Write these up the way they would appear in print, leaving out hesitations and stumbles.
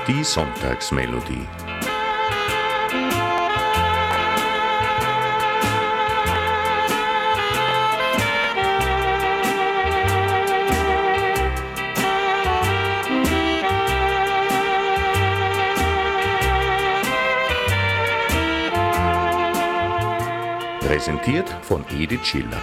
Die Sonntagsmelodie. Präsentiert von Edith Schiller.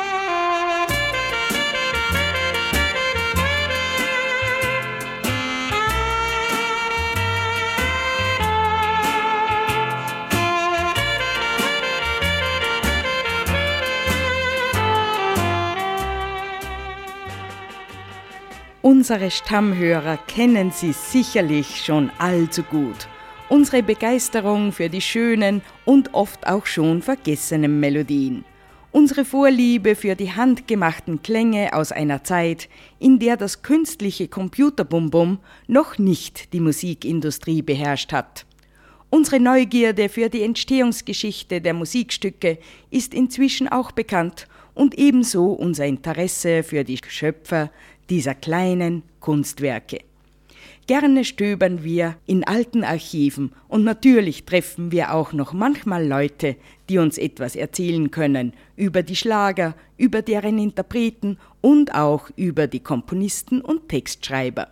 Unsere Stammhörer kennen sie sicherlich schon allzu gut. Unsere Begeisterung für die schönen und oft auch schon vergessenen Melodien. Unsere Vorliebe für die handgemachten Klänge aus einer Zeit, in der das künstliche Computerbumbum noch nicht die Musikindustrie beherrscht hat. Unsere Neugierde für die Entstehungsgeschichte der Musikstücke ist inzwischen auch bekannt und ebenso unser Interesse für die Schöpfer dieser kleinen Kunstwerke. Gerne stöbern wir in alten Archiven und natürlich treffen wir auch noch manchmal Leute, die uns etwas erzählen können über die Schlager, über deren Interpreten und auch über die Komponisten und Textschreiber.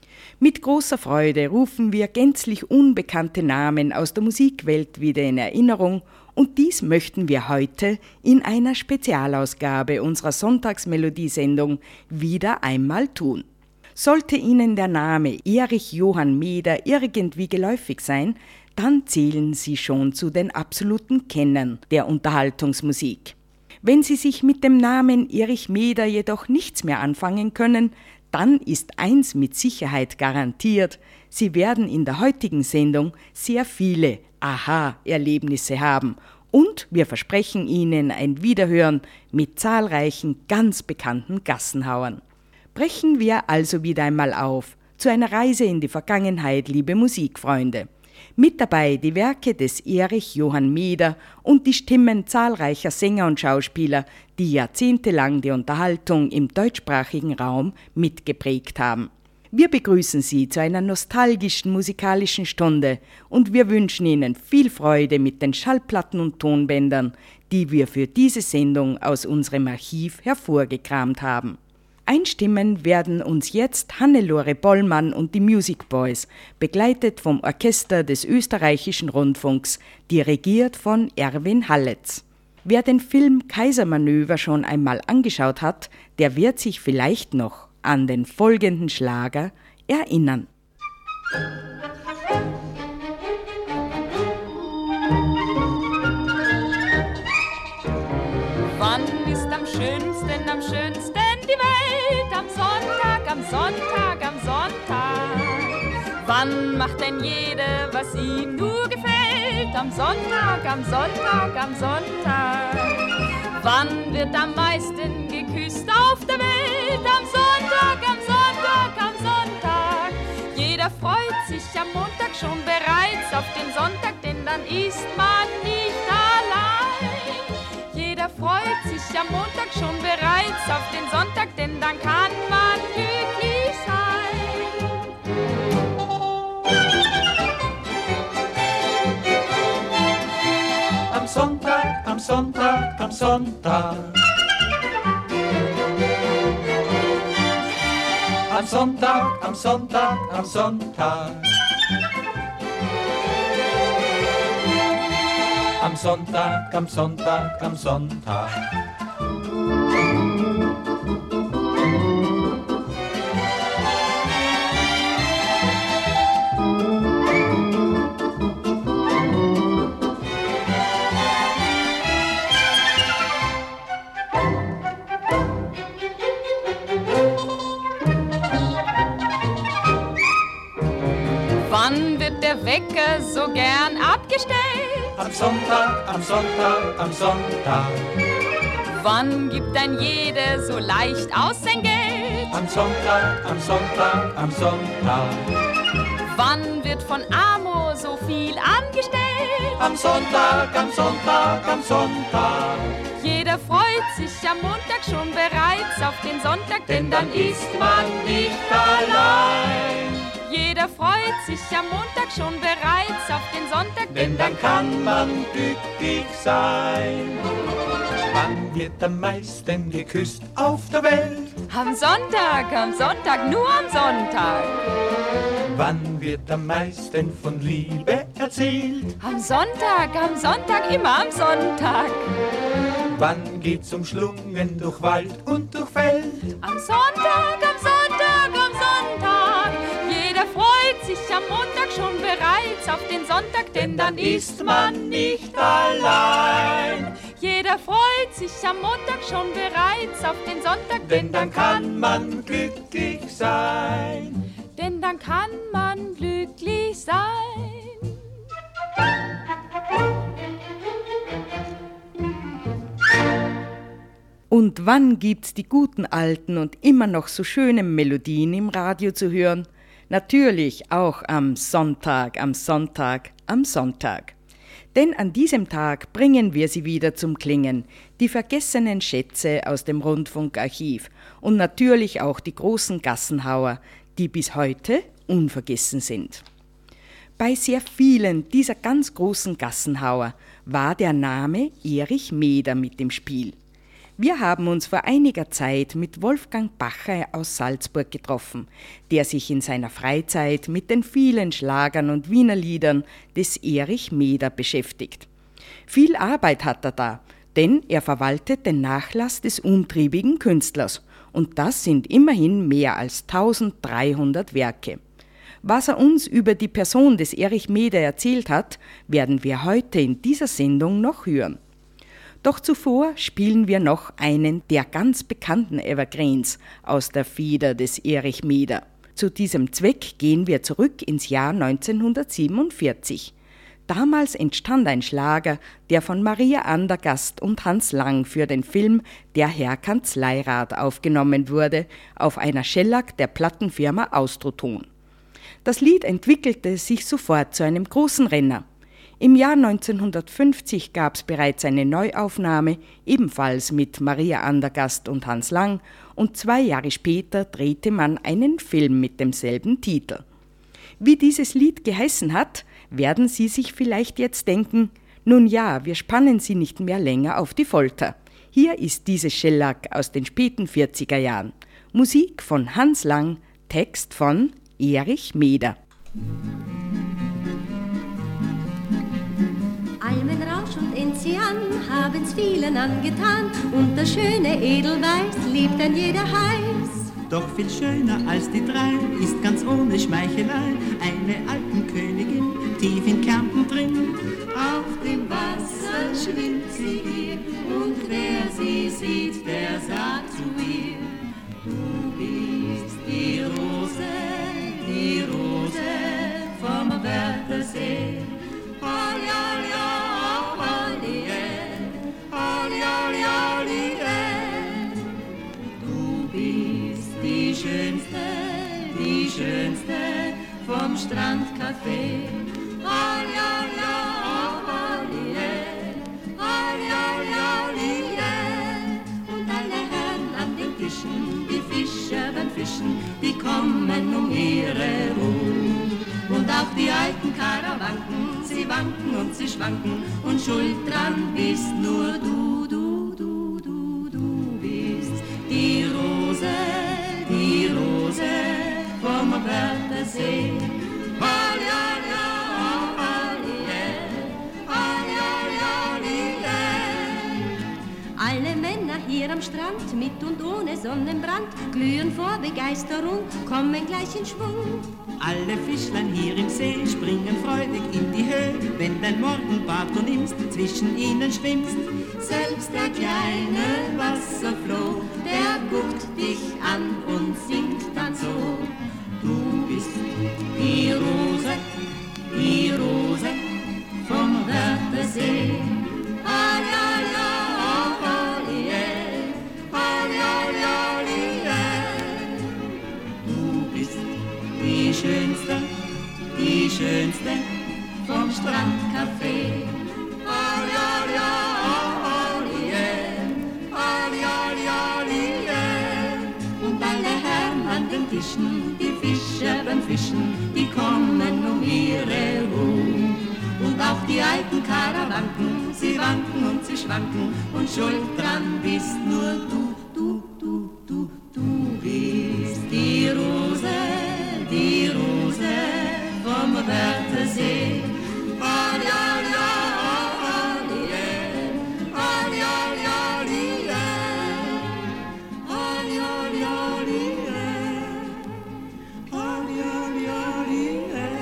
Mit großer Freude rufen wir gänzlich unbekannte Namen aus der Musikwelt wieder in Erinnerung und dies möchten wir heute in einer Spezialausgabe unserer Sonntagsmelodiesendung wieder einmal tun. Sollte Ihnen der Name Erich Johann Meder irgendwie geläufig sein, dann zählen Sie schon zu den absoluten Kennern der Unterhaltungsmusik. Wenn Sie sich mit dem Namen Erich Meder jedoch nichts mehr anfangen können, dann ist eins mit Sicherheit garantiert: Sie werden in der heutigen Sendung sehr viele Aha-Erlebnisse haben und wir versprechen Ihnen ein Wiederhören mit zahlreichen ganz bekannten Gassenhauern. Brechen wir also wieder einmal auf zu einer Reise in die Vergangenheit, liebe Musikfreunde. Mit dabei die Werke des Erich Johann Meder und die Stimmen zahlreicher Sänger und Schauspieler, die jahrzehntelang die Unterhaltung im deutschsprachigen Raum mitgeprägt haben. Wir begrüßen Sie zu einer nostalgischen musikalischen Stunde und wir wünschen Ihnen viel Freude mit den Schallplatten und Tonbändern, die wir für diese Sendung aus unserem Archiv hervorgekramt haben. Einstimmen werden uns jetzt Hannelore Bollmann und die Music Boys, begleitet vom Orchester des Österreichischen Rundfunks, dirigiert von Erwin Halletz. Wer den Film Kaisermanöver schon einmal angeschaut hat, der wird sich vielleicht noch an den folgenden Schlager erinnern. Wann ist am schönsten die Welt? Am Sonntag, am Sonntag, am Sonntag. Wann macht denn jeder, was ihm nur gefällt? Am Sonntag, am Sonntag, am Sonntag. Wann wird am meisten geküsst auf der Welt? Am Sonntag, am Sonntag, am Sonntag. Jeder freut sich am Montag schon bereits auf den Sonntag, denn dann ist man nicht allein. Jeder freut sich am Montag schon bereits auf den Sonntag, denn dann kann man glücklich sein. Am Sonntag, am Sonntag, am Sonntag. Am Sonntag, am Sonntag, am Sonntag. Am Sonntag, am Sonntag, am Sonntag. Wann wird der Wecker so gern abgestellt? Am Sonntag, am Sonntag, am Sonntag. Wann gibt ein jeder so leicht aus sein Geld? Am Sonntag, am Sonntag, am Sonntag. Wann wird von Amor so viel angestellt? Am Sonntag, am Sonntag, am Sonntag. Jeder freut sich am Montag schon bereits auf den Sonntag, denn dann ist man nicht allein. Jeder Jeder freut sich am Montag schon bereits auf den Sonntag, denn dann kann man glücklich sein. Wann wird am meisten geküsst auf der Welt? Am Sonntag, nur am Sonntag. Wann wird am meisten von Liebe erzählt? Am Sonntag, immer am Sonntag. Wann geht's umschlungen durch Wald und durch Feld? Am Sonntag, jeder freut sich am Montag schon bereits auf den Sonntag, denn dann ist man nicht allein. Jeder freut sich am Montag schon bereits auf den Sonntag, denn dann kann man glücklich sein. Denn dann kann man glücklich sein. Und wann gibt's die guten alten und immer noch so schönen Melodien im Radio zu hören? Natürlich auch am Sonntag. Denn an diesem Tag bringen wir sie wieder zum Klingen, die vergessenen Schätze aus dem Rundfunkarchiv und natürlich auch die großen Gassenhauer, die bis heute unvergessen sind. Bei sehr vielen dieser ganz großen Gassenhauer war der Name Erich Meder mit im Spiel. Wir haben uns vor einiger Zeit mit Wolfgang Bacher aus Salzburg getroffen, der sich in seiner Freizeit mit den vielen Schlagern und Wienerliedern des Erich Meder beschäftigt. Viel Arbeit hat er da, denn er verwaltet den Nachlass des umtriebigen Künstlers und das sind immerhin mehr als 1300 Werke. Was er uns über die Person des Erich Meder erzählt hat, werden wir heute in dieser Sendung noch hören. Doch zuvor spielen wir noch einen der ganz bekannten Evergreens aus der Feder des Erich Meder. Zu diesem Zweck gehen wir zurück ins Jahr 1947. Damals entstand ein Schlager, der von Maria Andergast und Hans Lang für den Film Der Herr Kanzleirat aufgenommen wurde, auf einer Schellack der Plattenfirma Austroton. Das Lied entwickelte sich sofort zu einem großen Renner. Im Jahr 1950 gab es bereits eine Neuaufnahme, ebenfalls mit Maria Andergast und Hans Lang, und 2 Jahre später drehte man einen Film mit demselben Titel. Wie dieses Lied geheißen hat, werden Sie sich vielleicht jetzt denken, nun ja, wir spannen Sie nicht mehr länger auf die Folter. Hier ist diese Schellack aus den späten 40er Jahren. Musik von Hans Lang, Text von Erich Meder. Almenrausch und Enzian haben's vielen angetan und das schöne Edelweiß liebt ein jeder heiß. Doch viel schöner als die 3 ist ganz ohne Schmeichelei eine Alpenkönigin tief in Kärnten drin. Auf dem Wasser schwimmt sie hier und wer sie sieht, der sagt zu ihr: Du bist die Rose vom Wörthersee. Du bist die Schönste vom Strandcafé. Und alle Herren an den Tischen, die Fischer beim Fischen, die kommen um ihre Ruhe. Und auch die alten Karawanken, sie wanken und sie schwanken und schuld dran bist nur du bist die Rose vom Wörthersee. Alle Männer hier am Strand, mit und ohne Sonnenbrand, glühen vor Begeisterung, kommen gleich in Schwung. Alle Fischlein hier im See springen freudig in die Höhe, wenn dein Morgenbad du nimmst, zwischen ihnen schwimmst. Selbst der kleine Wasserfloh, der guckt dich an und singt dann so: Du bist die Rose vom Wörthersee. Du bist die Schönste vom Strandcafé. Und alle Herren an den Tischen, die Fischer beim Fischen, die kommen um ihre Ruhe. Und auch die alten Karawanken, sie wanken und sie schwanken, und schuld dran bist nur du, du, du, du, du bist die Rose vom Wörthersee. Olli, olli, olli, olli, olli, olli, olli, olli, olli, olli.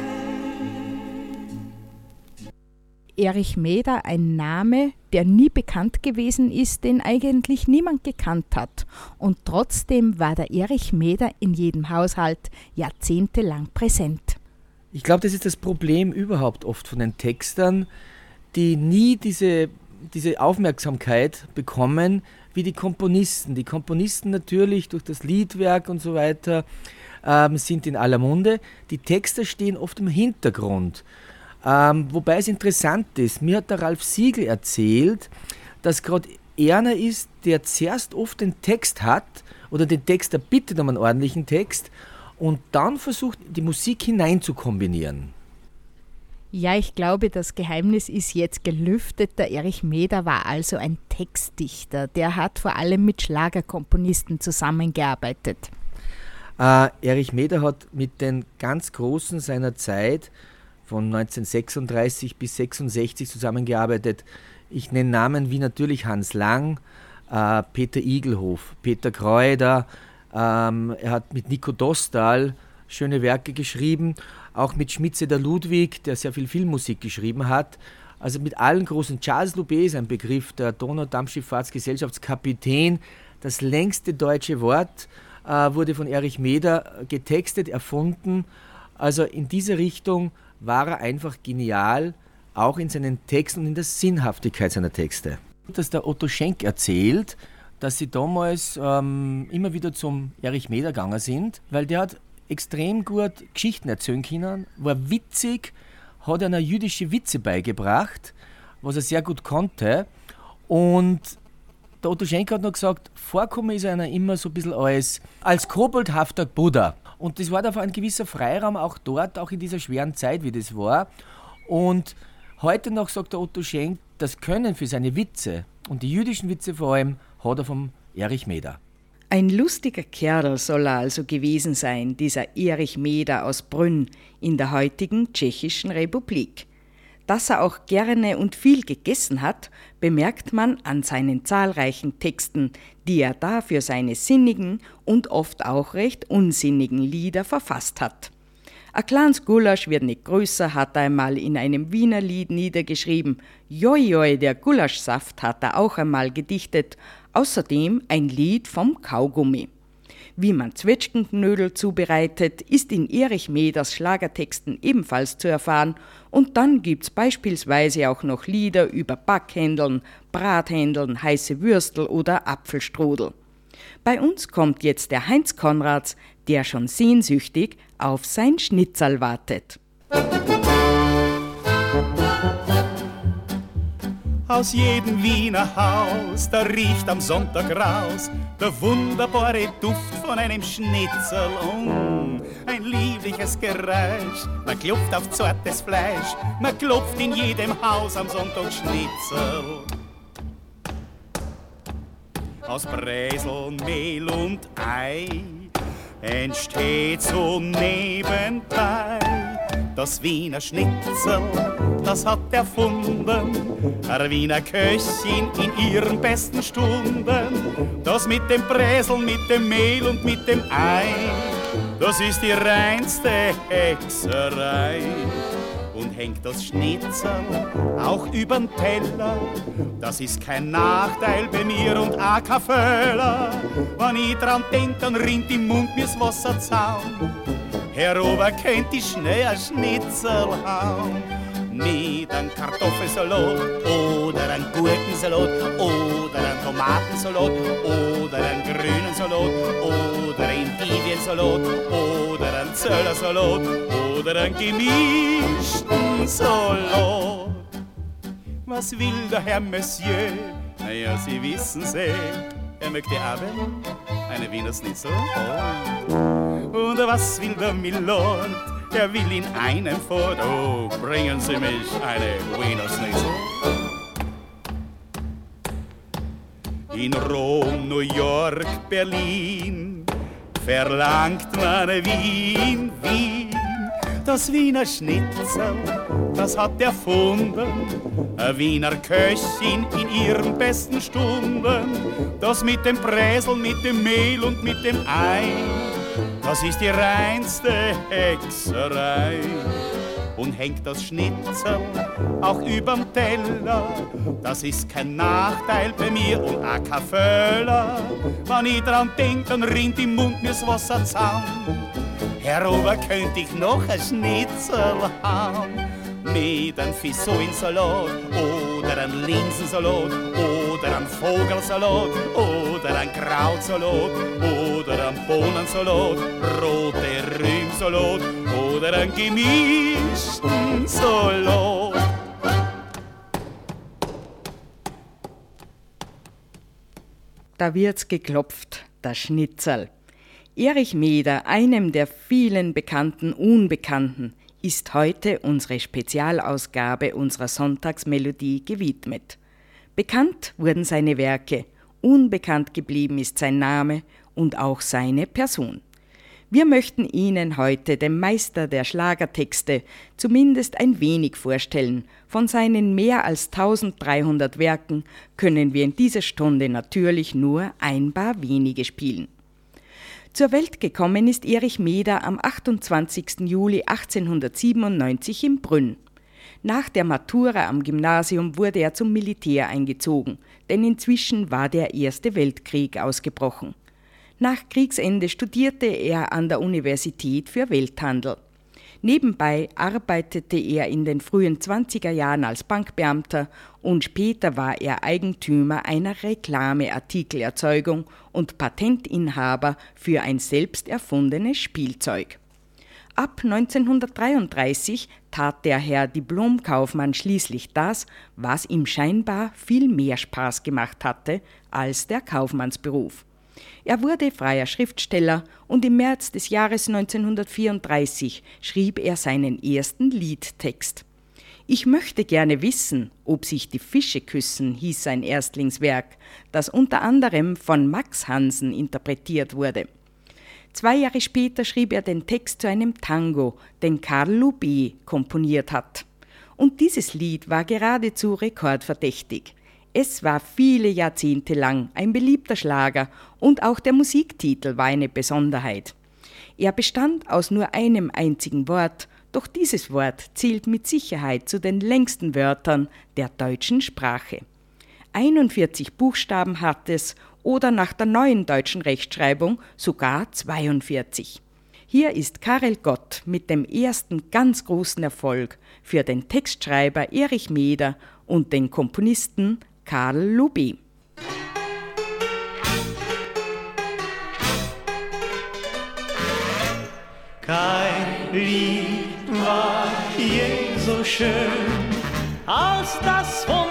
Erich Mäder, ein Name, der nie bekannt gewesen ist, den eigentlich niemand gekannt hat. Und trotzdem war der Erich Mäder in jedem Haushalt jahrzehntelang präsent. Ich glaube, das ist das Problem überhaupt oft von den Textern, die nie diese Aufmerksamkeit bekommen wie die Komponisten. Die Komponisten natürlich durch das Liedwerk und so weiter sind in aller Munde. Die Texter stehen oft im Hintergrund. Wobei es interessant ist, mir hat der Ralf Siegel erzählt, dass gerade einer ist, der zuerst oft den Text hat oder den Texter bittet um einen ordentlichen Text und dann versucht, die Musik hinein zu kombinieren. Ja, ich glaube, das Geheimnis ist jetzt gelüftet. Der Erich Mäder war also ein Textdichter. Der hat vor allem mit Schlagerkomponisten zusammengearbeitet. Erich Mäder hat mit den ganz Großen seiner Zeit von 1936 bis 1966 zusammengearbeitet. Ich nenne Namen wie natürlich Hans Lang, Peter Igelhof, Peter Kreuder. Er hat mit Nico Dostal schöne Werke geschrieben, auch mit Schmitze der Ludwig, der sehr viel Filmmusik geschrieben hat. Also mit allen großen. Charles Loubet ist ein Begriff, der Donaudampfschifffahrtskapitän. Das längste deutsche Wort wurde von Erich Mäder getextet, erfunden. Also in diese Richtung war er einfach genial, auch in seinen Texten und in der Sinnhaftigkeit seiner Texte. Dass der Otto Schenk erzählt, dass sie damals immer wieder zum Erich Mäder gegangen sind, weil der hat extrem gut Geschichten erzählen können, war witzig, hat einer jüdische Witze beigebracht, was er sehr gut konnte. Und der Otto Schenk hat noch gesagt, vorkommen ist einer immer so ein bisschen als koboldhafter Buddha. Und das war da ein gewisser Freiraum auch dort, auch in dieser schweren Zeit, wie das war. Und heute noch sagt der Otto Schenk, das Können für seine Witze und die jüdischen Witze vor allem hat er vom Erich Mäder. Ein lustiger Kerl soll er also gewesen sein, dieser Erich Mäder aus Brünn in der heutigen Tschechischen Republik. Dass er auch gerne und viel gegessen hat, bemerkt man an seinen zahlreichen Texten, die er da für seine sinnigen und oft auch recht unsinnigen Lieder verfasst hat. Ein kleines Gulasch wird nicht größer, hat er einmal in einem Wiener Lied niedergeschrieben. Joi, joi, der Gulaschsaft hat er auch einmal gedichtet. Außerdem ein Lied vom Kaugummi. Wie man Zwetschgenknödel zubereitet, ist in Erich Mäders Schlagertexten ebenfalls zu erfahren. Und dann gibt's beispielsweise auch noch Lieder über Backhändeln, Brathändeln, heiße Würstel oder Apfelstrudel. Bei uns kommt jetzt der Heinz Konrads, der schon sehnsüchtig auf sein Schnitzel wartet. Aus jedem Wiener Haus, da riecht am Sonntag raus der wunderbare Duft von einem Schnitzel. Ein liebliches Geräusch, man klopft auf zartes Fleisch, man klopft in jedem Haus am Sonntag Schnitzel. Aus Bräsel, Mehl und Ei entsteht so nebenbei das Wiener Schnitzel, das hat erfunden eine Wiener Köchin in ihren besten Stunden. Das mit dem Bräsel, mit dem Mehl und mit dem Ei, das ist die reinste Hexerei. Und hängt das Schnitzel auch übern Teller, das ist kein Nachteil bei mir und auch kein Fehler. Wenn ich dran denk, dann rinnt im Mund mir's Wasser zaun. Herr Ober, könnt ich schnell ein Schnitzel hauen? Mit einem Kartoffelsalat oder einem Gurkensalat oder einem Tomatensalat oder einem grünen Salat oder einem Endiviensalat oder einem Zöllersalat oder einem gemischten Salat. Was will der Herr Monsieur? Naja, Sie wissen's eh, er möchte aber eine Wiener Schnitzel. Oh. was will der Milord? Er will in einem fort. Oh, bringen Sie mich eine Wiener Schnitzel. In Rom, New York, Berlin verlangt man Wien, Wien. Das Wiener Schnitzel, das hat erfunden eine Wiener Köchin in ihren besten Stunden. Das mit dem Bräsel, mit dem Mehl und mit dem Ei, das ist die reinste Hexerei. Und hängt das Schnitzel auch überm Teller, das ist kein Nachteil bei mir und auch kein Fehler. Wenn ich dran denk, dann rinnt im Mund mir's Wasser zusammen. Herover könnte ich noch ein Schnitzel haben, mit einem Fissuinsalat oder einem Linsensalat oder einem Vogelsalat oder einem Krautsalat oder einem Bohnensalat, rote Rübensalat oder einem gemischten Salat. Da wird's geklopft, das Schnitzel. Erich Meder, einem der vielen bekannten Unbekannten, ist heute unsere Spezialausgabe unserer Sonntagsmelodie gewidmet. Bekannt wurden seine Werke, unbekannt geblieben ist sein Name und auch seine Person. Wir möchten Ihnen heute den Meister der Schlagertexte zumindest ein wenig vorstellen. Von seinen mehr als 1300 Werken können wir in dieser Stunde natürlich nur ein paar wenige spielen. Zur Welt gekommen ist Erich Meder am 28. Juli 1897 in Brünn. Nach der Matura am Gymnasium wurde er zum Militär eingezogen, denn inzwischen war der Erste Weltkrieg ausgebrochen. Nach Kriegsende studierte er an der Universität für Welthandel. Nebenbei arbeitete er in den frühen 20er Jahren als Bankbeamter und später war er Eigentümer einer Reklameartikelerzeugung und Patentinhaber für ein selbst erfundenes Spielzeug. Ab 1933 tat der Herr Diplomkaufmann schließlich das, was ihm scheinbar viel mehr Spaß gemacht hatte als der Kaufmannsberuf. Er wurde freier Schriftsteller und im März des Jahres 1934 schrieb er seinen ersten Liedtext. »Ich möchte gerne wissen, ob sich die Fische küssen«, hieß sein Erstlingswerk, das unter anderem von Max Hansen interpretiert wurde. 2 Jahre später schrieb er den Text zu einem Tango, den Karl Lubé komponiert hat. Und dieses Lied war geradezu rekordverdächtig. Es war viele Jahrzehnte lang ein beliebter Schlager und auch der Musiktitel war eine Besonderheit. Er bestand aus nur einem einzigen Wort, doch dieses Wort zählt mit Sicherheit zu den längsten Wörtern der deutschen Sprache. 41 Buchstaben hat es oder nach der neuen deutschen Rechtschreibung sogar 42. Hier ist Karel Gott mit dem ersten ganz großen Erfolg für den Textschreiber Erich Meder und den Komponisten Karl Lubé. Kein Lied war je so schön als das vom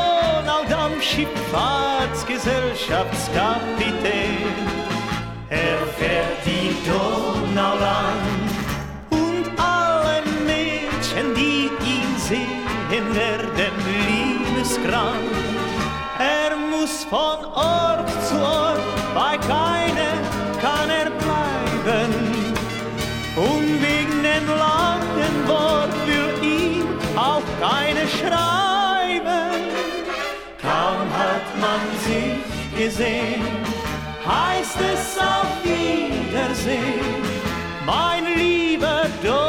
Donaudamm-Schifffahrtsgesellschaftskapitän. Er fährt die Donau lang und alle Mädchen, die ihn sehen, werden liebeskrank. Er muss von Ort zu Ort, bei keiner kann er bleiben. Und wegen dem langen Wort will ihm auch keine schreiben. Kaum hat man sich gesehen, heißt es auf Wiedersehen. Mein lieber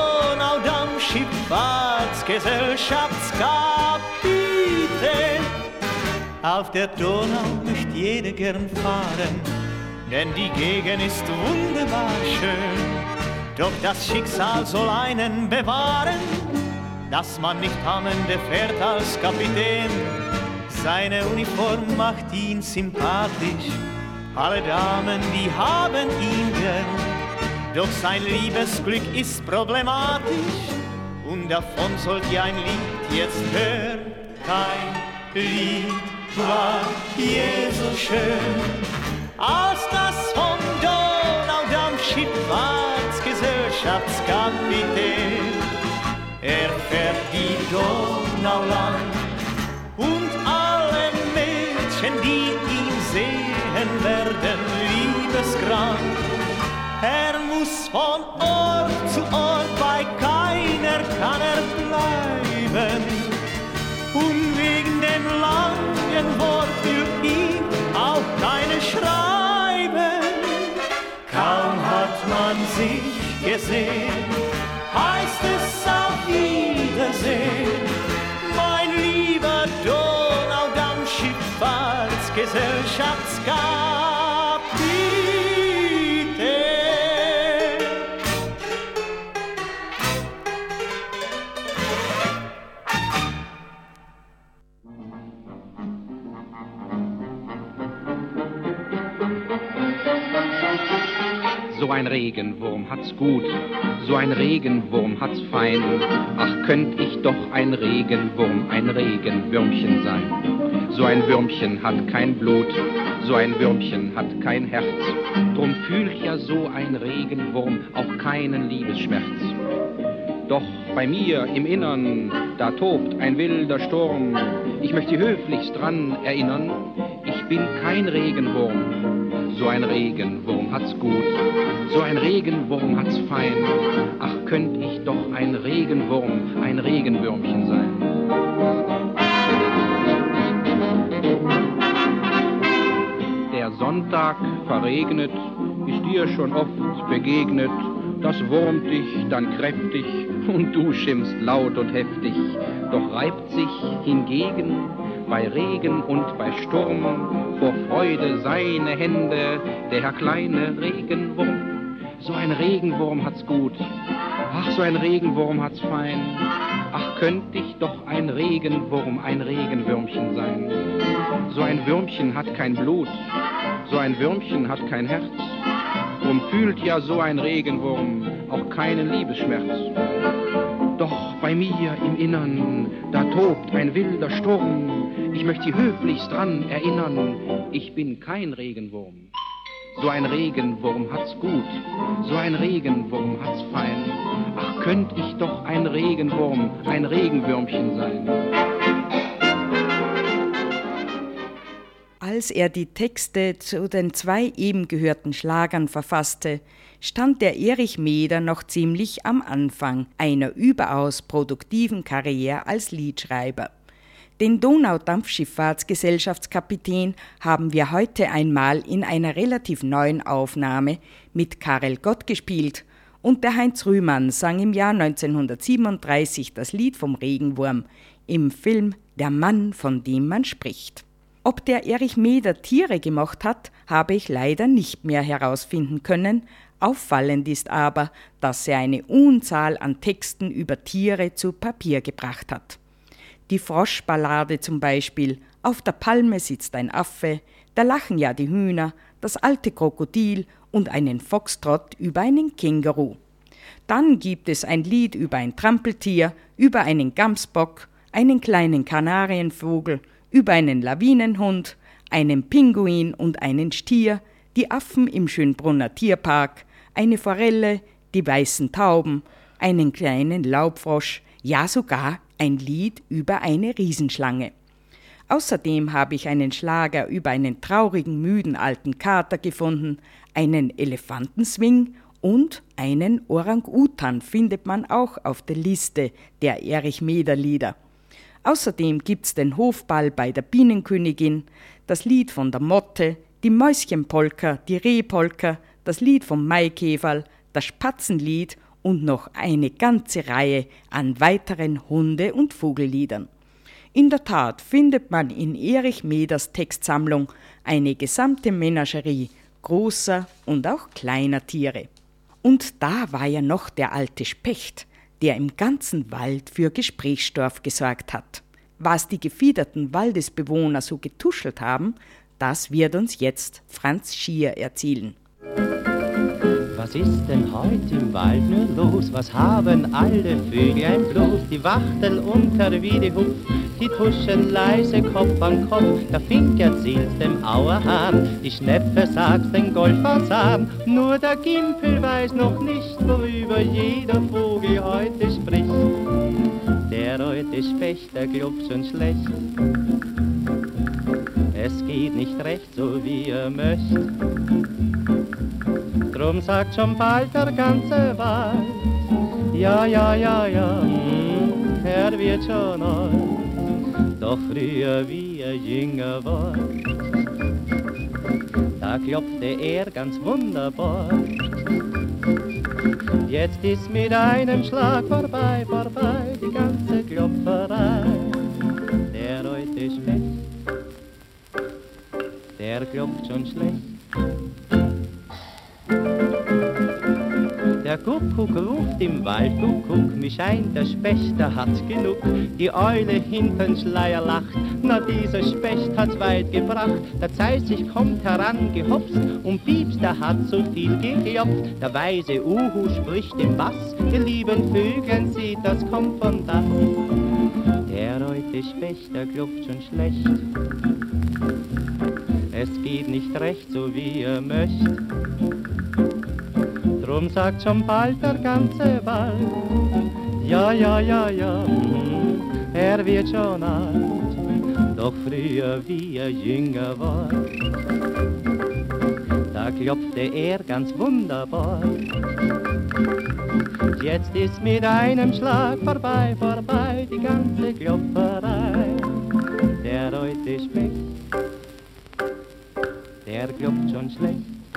Donaudamm-Schifffahrtsgesellschaftskapitän. Auf der Donau möchte jeder gern fahren, denn die Gegend ist wunderbar schön. Doch das Schicksal soll einen bewahren, dass man nicht hammende fährt als Kapitän. Seine Uniform macht ihn sympathisch, alle Damen, die haben ihn gern. Doch sein Liebesglück ist problematisch und davon sollt ihr ein Lied jetzt hören. Kein Lied war je so schön als das vom Donaudamm-Schifffahrtsgesellschaftskapitän. Gesellschaftskapitän. Er fährt die Donau lang und alle Mädchen, die ihn sehen, werden liebeskrank. Er muss von Ort zu Ort, bei keiner kann er bleiben. Und wegen dem langen Wort will ihm auch keine schreiben. Kaum hat man sich gesehen, heißt es auf Wiedersehen. Mein lieber Donaudampfschifffahrtsgesellschaftskapitän. So ein Regenwurm hat's gut, so ein Regenwurm hat's fein. Ach, könnt ich doch ein Regenwurm, ein Regenwürmchen sein. So ein Würmchen hat kein Blut, so ein Würmchen hat kein Herz. Drum fühlt ja so ein Regenwurm auch keinen Liebesschmerz. Doch bei mir im Innern, da tobt ein wilder Sturm. Ich möchte höflichst dran erinnern, ich bin kein Regenwurm. So ein Regenwurm hat's gut, so ein Regenwurm hat's fein. Ach, könnt ich doch ein Regenwurm, ein Regenwürmchen sein. Der Sonntag verregnet, ist dir schon oft begegnet. Das wurmt dich dann kräftig und du schimpfst laut und heftig. Doch reibt sich hingegen bei Regen und bei Sturm vor Freude seine Hände der Herr kleine Regenwurm. So ein Regenwurm hat's gut, ach, so ein Regenwurm hat's fein. Ach, könnt ich doch ein Regenwurm, ein Regenwürmchen sein. So ein Würmchen hat kein Blut, so ein Würmchen hat kein Herz. Drum fühlt ja so ein Regenwurm auch keinen Liebesschmerz. Doch bei mir im Innern, da tobt ein wilder Sturm. Ich möchte höflichst dran erinnern, ich bin kein Regenwurm. So ein Regenwurm hat's gut, so ein Regenwurm hat's fein. Ach, könnt ich doch ein Regenwurm, ein Regenwürmchen sein. Als er die Texte zu den 2 eben gehörten Schlagern verfasste, stand der Erich Meder noch ziemlich am Anfang einer überaus produktiven Karriere als Liedschreiber. Den Donaudampfschifffahrtsgesellschaftskapitän haben wir heute einmal in einer relativ neuen Aufnahme mit Karel Gott gespielt und der Heinz Rühmann sang im Jahr 1937 das Lied vom Regenwurm im Film Der Mann, von dem man spricht. Ob der Erich Meder Tiere gemacht hat, habe ich leider nicht mehr herausfinden können. Auffallend ist aber, dass er eine Unzahl an Texten über Tiere zu Papier gebracht hat. Die Froschballade zum Beispiel, auf der Palme sitzt ein Affe, da lachen ja die Hühner, das alte Krokodil und einen Foxtrott über einen Känguru. Dann gibt es ein Lied über ein Trampeltier, über einen Gamsbock, einen kleinen Kanarienvogel, über einen Lawinenhund, einen Pinguin und einen Stier, die Affen im Schönbrunner Tierpark, eine Forelle, die weißen Tauben, einen kleinen Laubfrosch, ja sogar ein Lied über eine Riesenschlange. Außerdem habe ich einen Schlager über einen traurigen, müden alten Kater gefunden, einen Elefantenswing und einen Orang-Utan findet man auch auf der Liste der Erich Meder Lieder. Außerdem gibt's den Hofball bei der Bienenkönigin, das Lied von der Motte, die Mäuschenpolka, die Rehpolka, das Lied vom Maikäferl, das Spatzenlied und noch eine ganze Reihe an weiteren Hunde- und Vogelliedern. In der Tat findet man in Erich Meders Textsammlung eine gesamte Menagerie großer und auch kleiner Tiere. Und da war ja noch der alte Specht, der im ganzen Wald für Gesprächsstoff gesorgt hat. Was die gefiederten Waldesbewohner so getuschelt haben, das wird uns jetzt Franz Schier erzählen. Was ist denn heute im Wald nur los? Was haben alle Vögel bloß? Die Wachtel unter wie die Hupf, die tuschen leise Kopf an Kopf. Der Fink erzählt's dem Auerhahn, die Schnepfe sagt's den Goldfasan. Nur der Gimpel weiß noch nicht, worüber jeder Vogel heute spricht. Der alte Specht, der glaubt schon schlecht. Es geht nicht recht so wie möcht. Drum sagt schon bald der ganze Wald, ja, ja, ja, ja, er wird schon alt. Doch früher wie jünger war, da klopfte er ganz wunderbar. Jetzt ist mit einem Schlag vorbei, vorbei die ganze Klopferei. Der alte Specht, der klopft schon schlecht. Der Kuckuck ruft im Wald, Kuckuck, mir scheint der Specht, der hat genug. Die Eule hinter'n Schleier lacht, na dieser Specht hat's weit gebracht. Der Zeissig kommt herangehopst und Pieps, der hat so viel geklopft. Der weise Uhu spricht im Bass, ihr lieben Vögeln seht, das kommt von das. Der alte Specht, der klopft schon schlecht. Es geht nicht recht so wie möcht. Drum sagt schon bald der ganze Wald, ja, ja, ja, ja, er wird schon alt. Doch früher wie jünger war, da klopfte er ganz wunderbar. Jetzt ist mit einem Schlag vorbei, vorbei die ganze Klopferei. Der alte Specht, der klopft schon schlecht.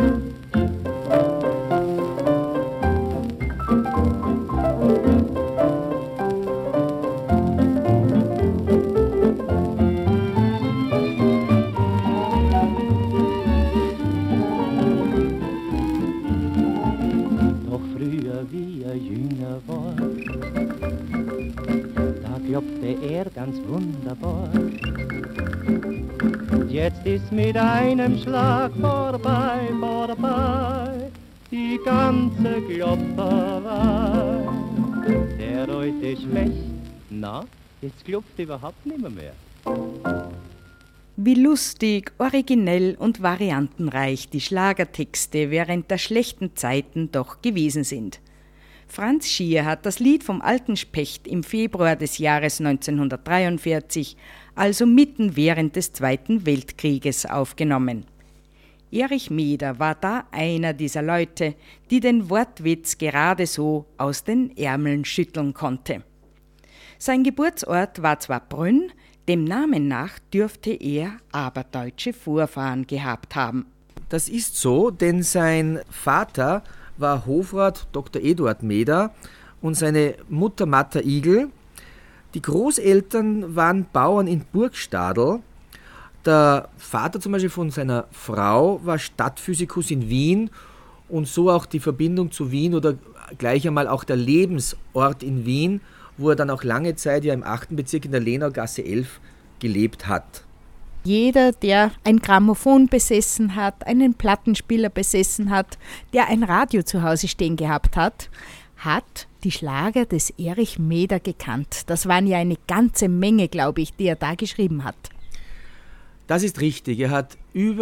Ganz wunderbar. Jetzt ist mit einem Schlag vorbei, vorbei die ganze Klopferei. Der alte Specht, na, jetzt klopft überhaupt nimmer mehr. Wie lustig, originell und variantenreich die Schlagertexte während der schlechten Zeiten doch gewesen sind. Franz Schier hat das Lied vom alten Specht im Februar des Jahres 1943, also mitten während des Zweiten Weltkrieges, aufgenommen. Erich Meder war da einer dieser Leute, die den Wortwitz gerade so aus den Ärmeln schütteln konnte. Sein Geburtsort war zwar Brünn, dem Namen nach dürfte er aber deutsche Vorfahren gehabt haben. Das ist so, denn sein Vater war Hofrat Dr. Eduard Meder und seine Mutter Martha Igel. Die Großeltern waren Bauern in Burgstadl. Der Vater zum Beispiel von seiner Frau war Stadtphysikus in Wien und so auch die Verbindung zu Wien oder gleich einmal auch der Lebensort in Wien, wo er dann auch lange Zeit ja im 8. Bezirk in der Lenaugasse 11 gelebt hat. Jeder, der ein Grammophon besessen hat, einen Plattenspieler besessen hat, der ein Radio zu Hause stehen gehabt hat, hat die Schlager des Erich Meder gekannt. Das waren ja eine ganze Menge, glaube ich, die er da geschrieben hat. Das ist richtig. Er hat über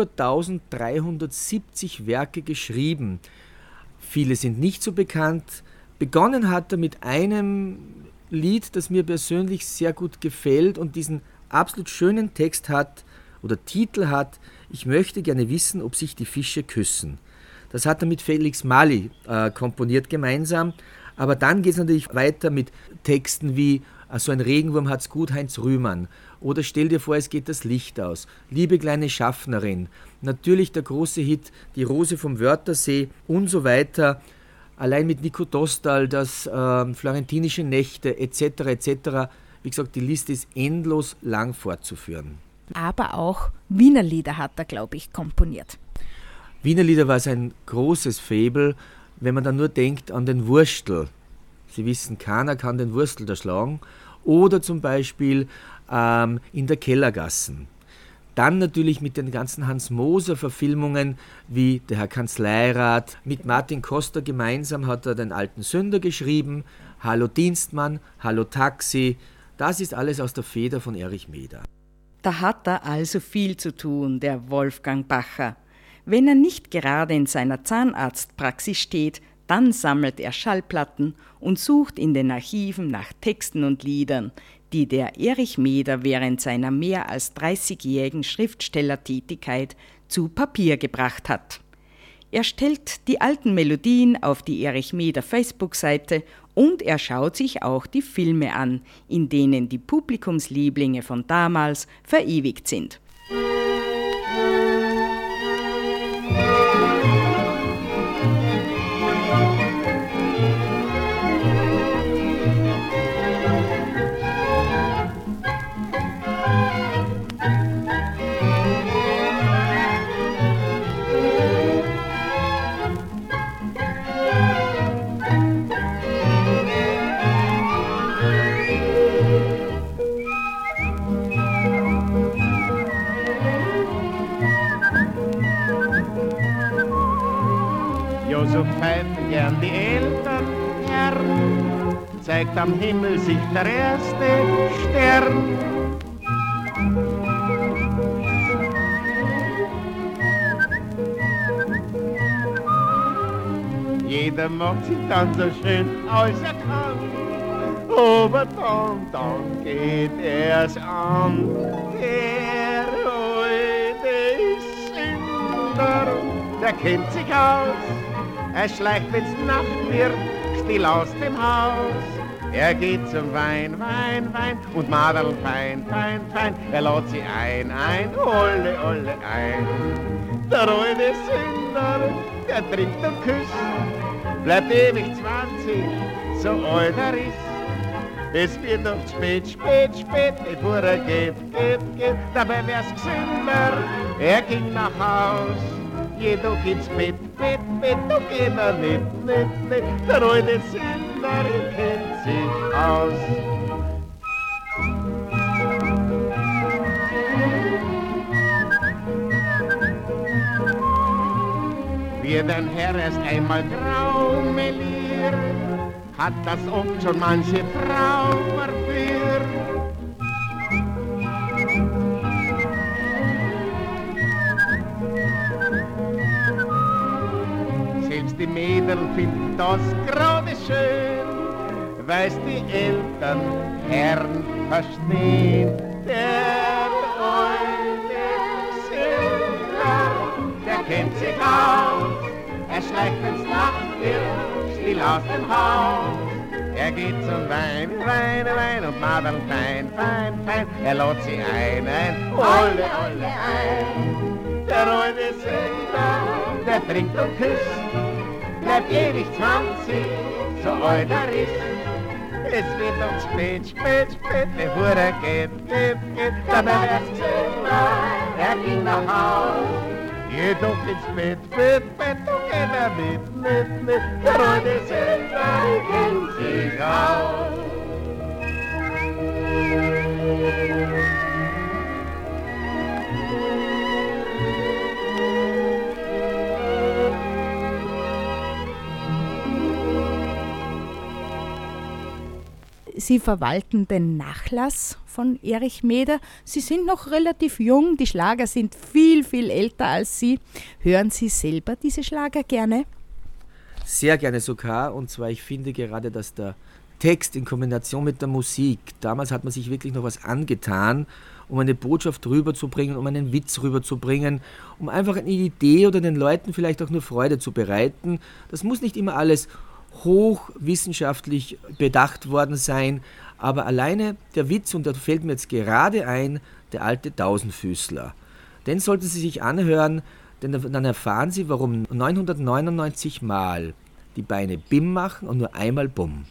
1370 Werke geschrieben. Viele sind nicht so bekannt. Begonnen hat er mit einem Lied, das mir persönlich sehr gut gefällt und diesen absolut schönen Text hat oder Titel hat: Ich möchte gerne wissen, ob sich die Fische küssen. Das hat er mit Felix Mali komponiert gemeinsam. Aber dann geht es natürlich weiter mit Texten wie So ein Regenwurm hat's gut, Heinz Rühmann. Oder Stell dir vor, es geht das Licht aus. Liebe kleine Schaffnerin. Natürlich der große Hit Die Rose vom Wörthersee und so weiter. Allein mit Nico Dostal, das Florentinische Nächte etc. etc. Wie gesagt, die Liste ist endlos lang fortzuführen. Aber auch Wiener Lieder hat er, glaube ich, komponiert. Wiener Lieder war sein großes Faible, wenn man dann nur denkt an den Wurstl. Sie wissen, keiner kann den Wurstel erschlagen. Oder zum Beispiel in der Kellergassen. Dann natürlich mit den ganzen Hans-Moser-Verfilmungen wie Der Herr Kanzleirat. Mit Martin Koster gemeinsam hat er Den alten Sünder geschrieben. Hallo Dienstmann, Hallo Taxi. Das ist alles aus der Feder von Erich Meder. Da hat er also viel zu tun, der Wolfgang Bacher. Wenn er nicht gerade in seiner Zahnarztpraxis steht, Dann sammelt er Schallplatten und sucht in den Archiven nach Texten und Liedern, die der Erich Meder während seiner mehr als 30-jährigen Schriftstellertätigkeit zu Papier gebracht hat. Er stellt die alten Melodien auf die Erich Meder Facebook-Seite und er schaut sich auch die Filme an, in denen die Publikumslieblinge von damals verewigt sind. So pfeifen gern die Eltern Herren, zeigt am Himmel sich der erste Stern. Jeder macht sich dann so schön, als er kann, aber dann geht er's an. Der alte Sünder, der kennt sich aus. Er schleicht, wenn's Nacht wird, still aus dem Haus. Er geht zum Wein und Maderl fein. Er lädt sie ein, olle ein. Der alte Sünder, der trinkt und küsst, bleibt ewig 20, so alt er ist. Es wird noch spät, bevor er geht. Dabei wär's gesünder, er ging nach Haus. Jedoch ins Bett, doch geht er nicht. Der alte Sünder kennt sich aus. Wird ein Herr erst einmal graumeliert, hat das oft schon manche Frau verführt. Selbst die Mädel finden das gerade schön, weil's die Eltern Herren verstehen. Der alte Sünder, der kennt sich aus. Er schleicht, wenn's Nacht wird, still aus dem Haus. Er geht zum Wein und Maderl fein. Er lädt sie ein, olle ein. Der alte Sünder, der trinkt und küsst, bleibt ewig 20, so alt er ist. Es wird noch spät, bevor er geht. Dabei wär's Sünder, er ging nach Haus. Jedoch ins Bett, doch geht er mit. Der alte Sünder kennt sich aus. Sie verwalten den Nachlass von Erich Meder. Sie sind noch relativ jung, die Schlager sind viel, viel älter als Sie. Hören Sie selber diese Schlager gerne? Sehr gerne sogar, und zwar ich finde gerade, dass der Text in Kombination mit der Musik, damals hat man sich wirklich noch was angetan, um eine Botschaft rüberzubringen, um einen Witz rüberzubringen, um einfach eine Idee oder den Leuten vielleicht auch nur Freude zu bereiten. Das muss nicht immer alles hochwissenschaftlich bedacht worden sein, aber alleine der Witz, und da fällt mir jetzt gerade ein, der alte Tausendfüßler. Den sollten Sie sich anhören, denn dann erfahren Sie, warum 999 Mal die Beine Bim machen und nur einmal Bumm.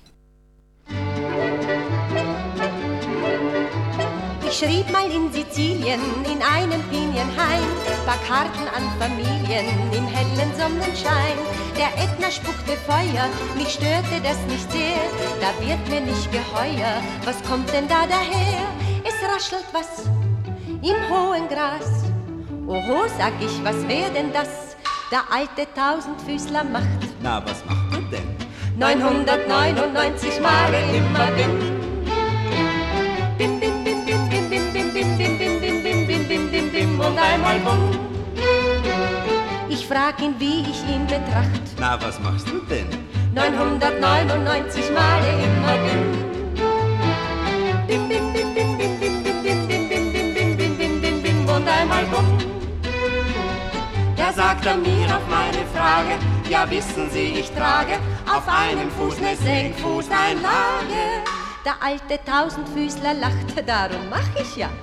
Ich schrieb mal in Sizilien in einem Pinienhain, paar Karten an Familien im hellen Sonnenschein. Der Ätna spuckte Feuer, mich störte das nicht sehr, da wird mir nicht geheuer, was kommt denn da daher? Es raschelt was im hohen Gras, oho, sag ich, was wär denn das? Der alte Tausendfüßler macht. Na, was macht er denn? 999 Male immer Bim. Bim, bim, bim, bim, bim, bim, bim, bim, bim, bim, bim, bim, bim, bim, bim, bim und einmal Bumm. Ich frag ihn, wie ich ihn betracht. Na, was machst du denn? 999 Male immer bin. Bim, bim, bim, bim, bim, bim, bim, bim, bim, bim, bim, bim, bim, bim, bim, bim, und einmal bumm. Da sagt mir auf meine Frage, ja wissen Sie, ich trage auf einem Fuß ne Senkfußeinlage. Der alte Tausendfüßler lachte, darum mach ich ja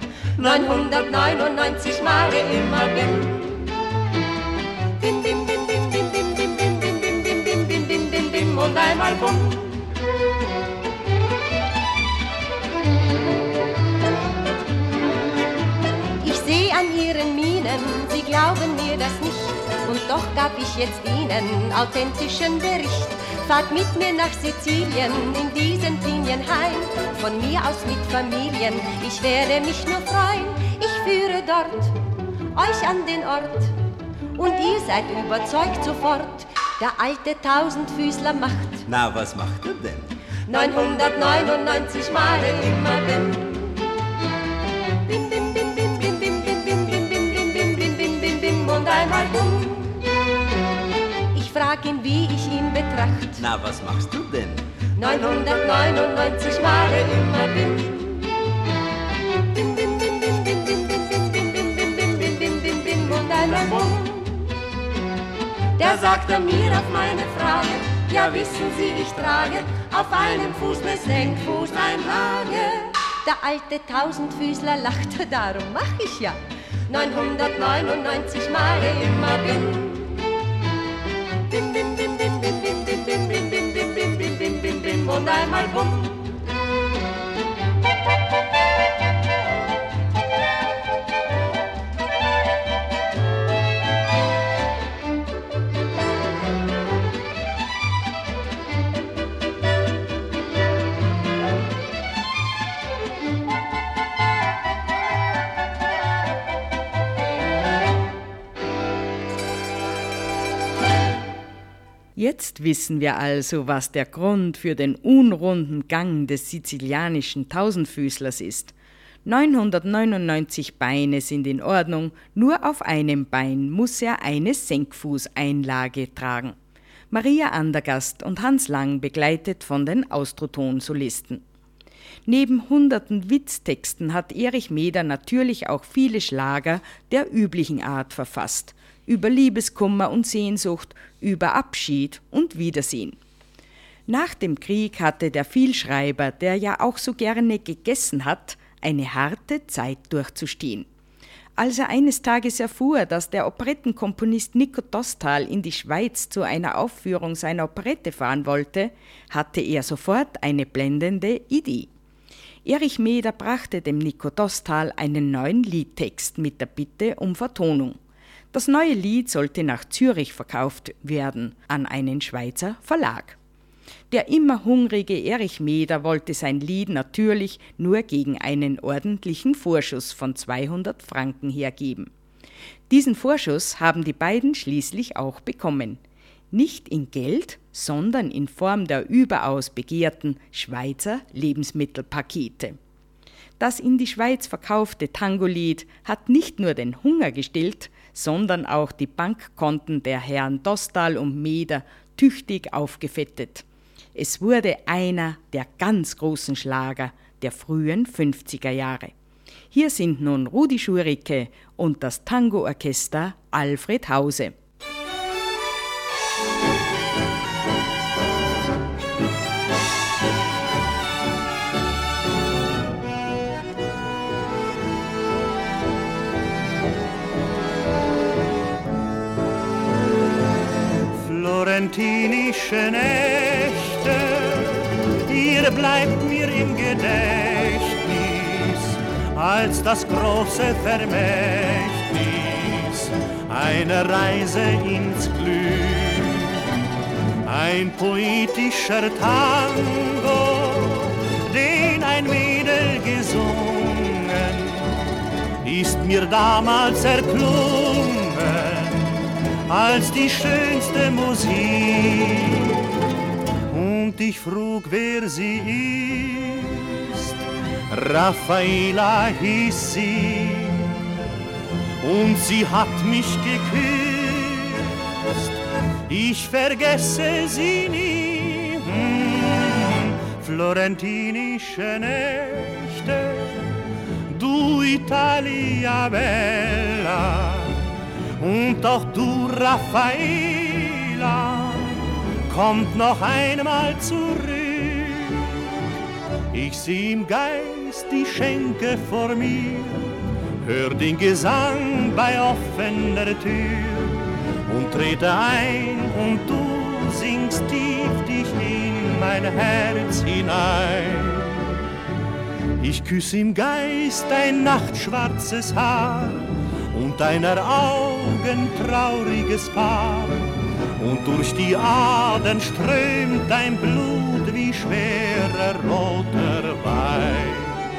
999 Male immer bim. Bim, bim, bim, bim, bim, bim, bim, bim, bim, bim, bim, bim, bim, bim, bim, bim, und einmal bumm. Ich seh an ihren Mienen, sie glauben mir das nicht, und doch gab ich jetzt Ihnen authentischen Bericht. Fahrt mit mir nach Sizilien, in diesen Pinienhain, von mir aus mit Familien, ich werde mich nur freuen. Ich führe dort euch an den Ort, und ihr seid überzeugt sofort, der alte Tausendfüßler macht. Na, was macht er denn? 999 Male immer bim. Bim, bim, bim, bim, bim, bim, bim, bim, bim, bim, bim, bim, bim, bim, bim, und einmal bumm. Ich frag ihn, wie ich ihn betracht. Na, was machst du denn? 999 Male immer bim. Bim, bim, bim, bim, bim, bim, bim, bim, bim, bim, bim, bim, bim, bim, bim, und einmal bumm. Da sagt mir auf meine Frage, ja wissen Sie, ich trage auf einem Fuß ne Senkfußeinlage. Der alte Tausendfüßler lachte, darum mach ich ja 999 Male immer bim. Bim, bim, bim, bim, bim, bim, bim, bim, bim, bim, bim, bim, bim, bim, bim, bim, und einmal bumm. Jetzt wissen wir also, was der Grund für den unrunden Gang des sizilianischen Tausendfüßlers ist. 999 Beine sind in Ordnung, nur auf einem Bein muss er eine Senkfußeinlage tragen. Maria Andergast und Hans Lang begleitet von den Austroton-Solisten. Neben hunderten Witztexten hat Erich Meder natürlich auch viele Schlager der üblichen Art verfasst, über Liebeskummer und Sehnsucht, über Abschied und Wiedersehen. Nach dem Krieg hatte der Vielschreiber, der ja auch so gerne gegessen hat, eine harte Zeit durchzustehen. Als er eines Tages erfuhr, dass der Operettenkomponist Nico Dostal in die Schweiz zu einer Aufführung seiner Operette fahren wollte, hatte er sofort eine blendende Idee. Erich Meder brachte dem Nico Dostal einen neuen Liedtext mit der Bitte um Vertonung. Das neue Lied sollte nach Zürich verkauft werden, an einen Schweizer Verlag. Der immer hungrige Erich Meder wollte sein Lied natürlich nur gegen einen ordentlichen Vorschuss von 200 Franken hergeben. Diesen Vorschuss haben die beiden schließlich auch bekommen. Nicht in Geld, sondern in Form der überaus begehrten Schweizer Lebensmittelpakete. Das in die Schweiz verkaufte Tangolied hat nicht nur den Hunger gestillt, sondern auch die Bankkonten der Herren Dostal und Meder tüchtig aufgefettet. Es wurde einer der ganz großen Schlager der frühen 50er Jahre. Hier sind nun Rudi Schuricke und das Tango-Orchester Alfred Hause. Florentinische Nächte, ihr bleibt mir im Gedächtnis als das große Vermächtnis einer Reise ins Glück. Ein poetischer Tango, den ein Mädel gesungen, ist mir damals erklungen als die schönste Musik. Und ich frug, wer sie ist. Raffaella hieß sie, und sie hat mich geküsst. Ich vergesse sie nie, florentinische Nächte, du Italia bella, und auch du Raffaella, kommt noch einmal zurück. Ich seh im Geist die Schenke vor mir, hör den Gesang bei offener Tür und trete ein und du singst tief dich in mein Herz hinein. Ich küss im Geist dein nachtschwarzes Haar und deiner Augen trauriges Paar, und durch die Adern strömt dein Blut wie schwerer roter Wein.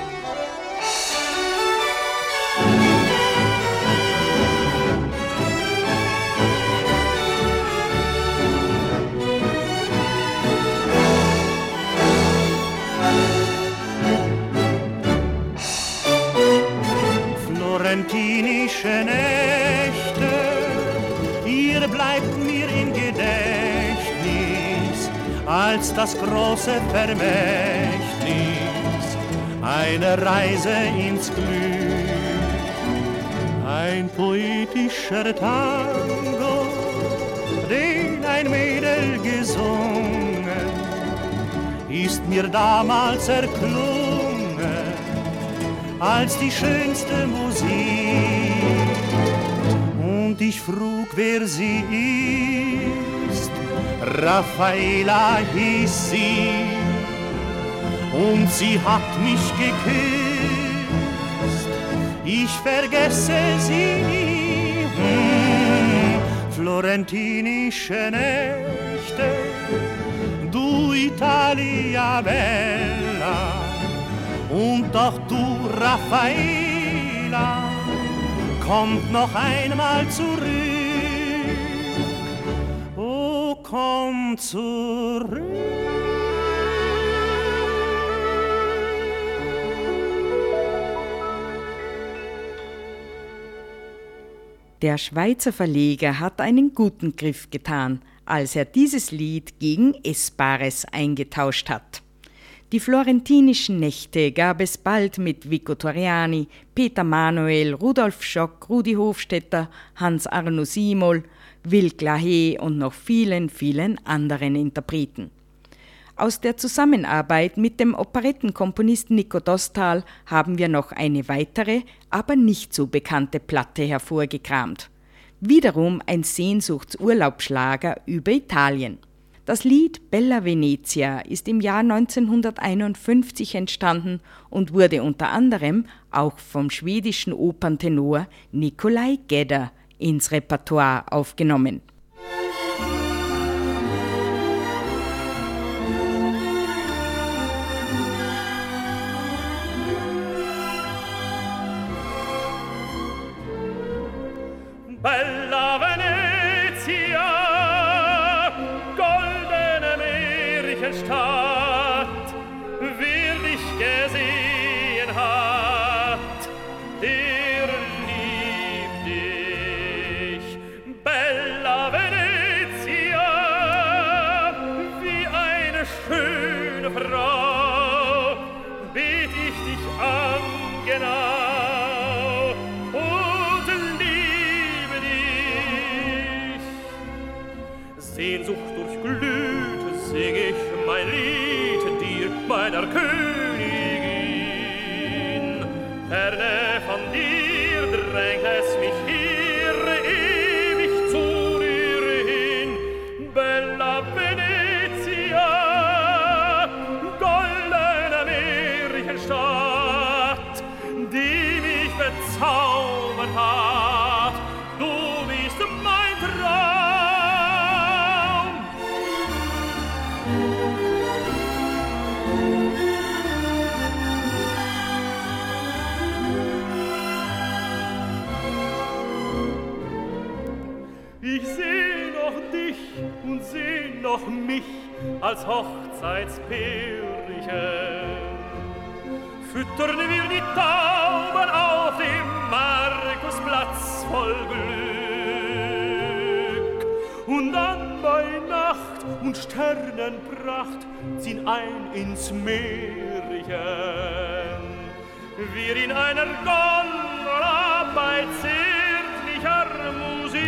Florentinische Nächte, ihr bleibt mir im Gedächtnis als das große Vermächtnis einer Reise ins Glück. Ein poetischer Tango, den ein Mädel gesungen, ist mir damals erklungen als die schönste Musik. Und ich frug, wer sie ist. Raffaella hieß sie, und sie hat mich geküsst. Ich vergesse sie nie. Florentinische Nächte, du Italia bella, und auch du Raffaella, kommt noch einmal zurück. Oh, komm zurück. Der Schweizer Verleger hat einen guten Griff getan, als er dieses Lied gegen Essbares eingetauscht hat. Die florentinischen Nächte gab es bald mit Vico Torriani, Peter Manuel, Rudolf Schock, Rudi Hofstetter, Hans-Arno Simol, Wilk Lahey und noch vielen, vielen anderen Interpreten. Aus der Zusammenarbeit mit dem Operettenkomponisten Nico Dostal haben wir noch eine weitere, aber nicht so bekannte Platte hervorgekramt. Wiederum ein Sehnsuchtsurlaubsschlager über Italien. Das Lied Bella Venezia ist im Jahr 1951 entstanden und wurde unter anderem auch vom schwedischen Operntenor Nikolai Gedda ins Repertoire aufgenommen. Bella Venezia, goldene Märchenstadt, wer dich gesehen hat, der liebt dich. Bella Venezia, wie eine schöne Frau, bet ich dich an genau. Sehnsucht durchglüht, sing ich mein Lied dir, meiner Königin. Ferne von dir drängt es mich hier ewig zu dir hin. Bella Venezia, goldene Märchenstadt, die mich bezaubert hat. Du bist mein Traum. Ich seh noch dich und seh noch mich als Hochzeitspärchen. Füttern wir die Tauben auf dem Markusplatz voll Glück. Und dann bei Nacht und Sternenpracht ziehen ein ins Märchen. Wir in einer Gondola bei zärtlicher Musik.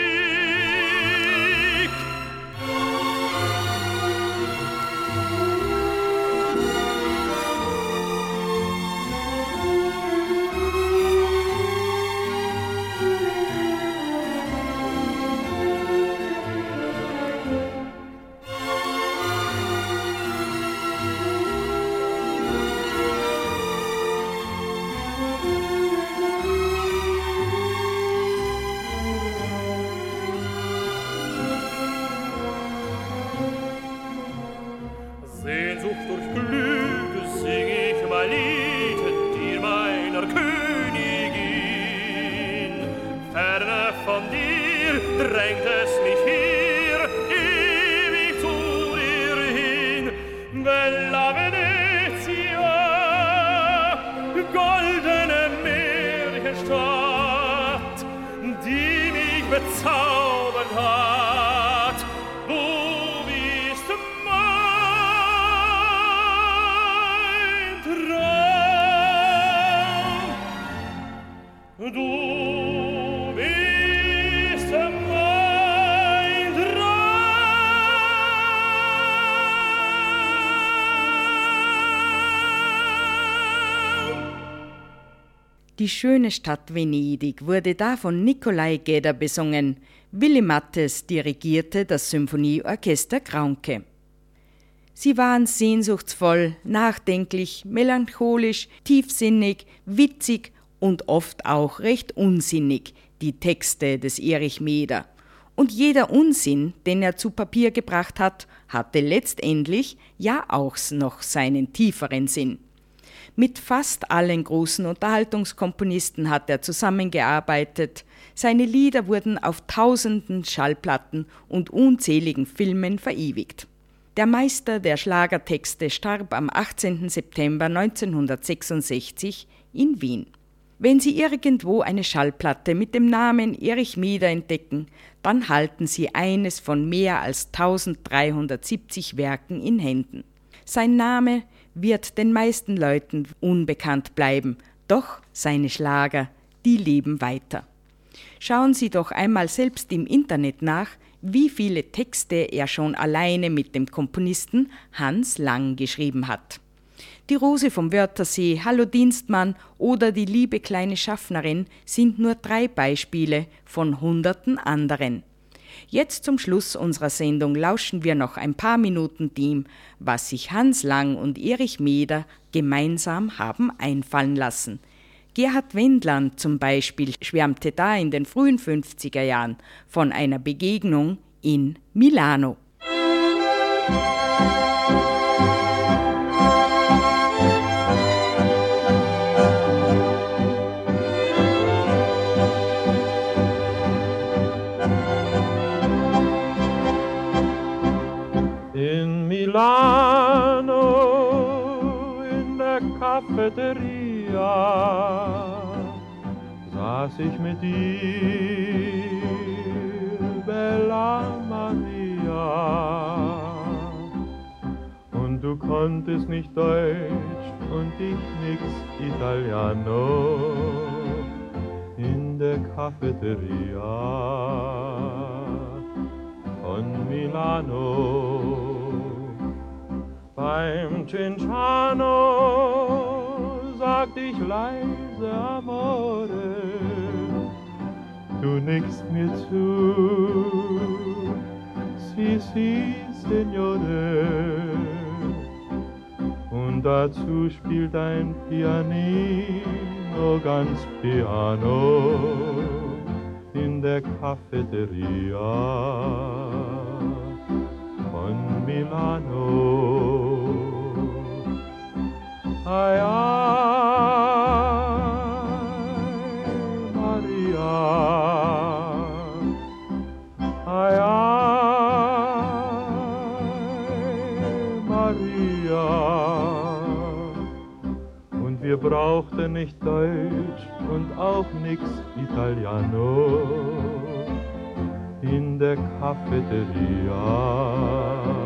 Drängt es mich hier ewig zu dir hin, Bella Venezia, goldene Märchenstadt, die mich bezaubert hat. Du bist mein Traum, du Die schöne Stadt Venedig wurde da von Nikolai Gedda besungen. Willy Mattes dirigierte das Symphonieorchester Kraunke. Sie waren sehnsuchtsvoll, nachdenklich, melancholisch, tiefsinnig, witzig und oft auch recht unsinnig, die Texte des Erich Meder. Und jeder Unsinn, den er zu Papier gebracht hat, hatte letztendlich ja auch noch seinen tieferen Sinn. Mit fast allen großen Unterhaltungskomponisten hat er zusammengearbeitet. Seine Lieder wurden auf tausenden Schallplatten und unzähligen Filmen verewigt. Der Meister der Schlagertexte starb am 18. September 1966 in Wien. Wenn Sie irgendwo eine Schallplatte mit dem Namen Erich Meder entdecken, dann halten Sie eines von mehr als 1370 Werken in Händen. Sein Name wird den meisten Leuten unbekannt bleiben, doch seine Schlager, die leben weiter. Schauen Sie doch einmal selbst im Internet nach, wie viele Texte er schon alleine mit dem Komponisten Hans Lang geschrieben hat. Die Rose vom Wörthersee, Hallo Dienstmann oder Die liebe kleine Schaffnerin sind nur 3 Beispiele von Hunderten anderen. Jetzt zum Schluss unserer Sendung lauschen wir noch ein paar Minuten dem, was sich Hans Lang und Erich Meder gemeinsam haben einfallen lassen. Gerhard Wendland zum Beispiel schwärmte da in den frühen 50er Jahren von einer Begegnung in Milano. Milano in der Cafeteria saß ich mit dir, Bella Maria, und du konntest nicht Deutsch und ich nix Italiano in der Cafeteria von Milano. Beim Cinciano sagt ich leise Amore, du nickst mir zu, si, si, Signore, und dazu spielt ein Pianino ganz piano in der Cafeteria von Milano. Ai, ai, Maria, ai, ai, Maria. Und wir brauchten nicht Deutsch und auch nix Italiano in der Cafeteria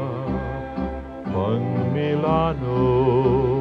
von Milano.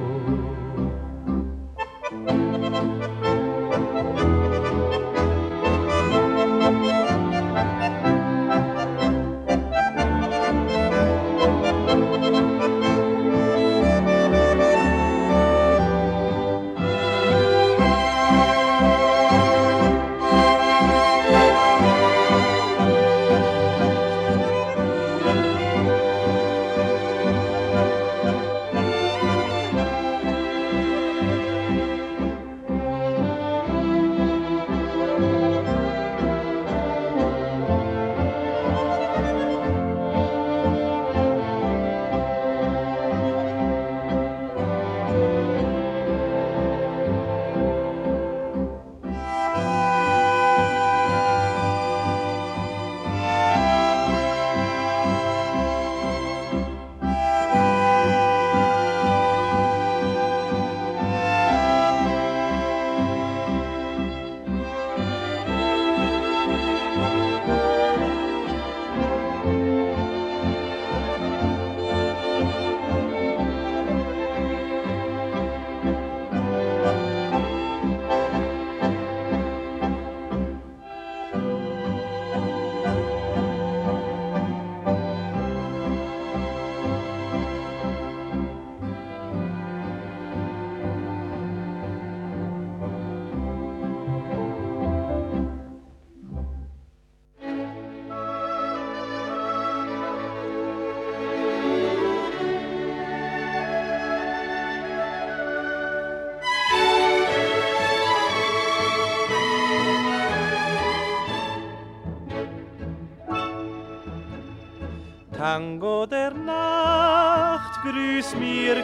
Tango der Nacht, grüß mir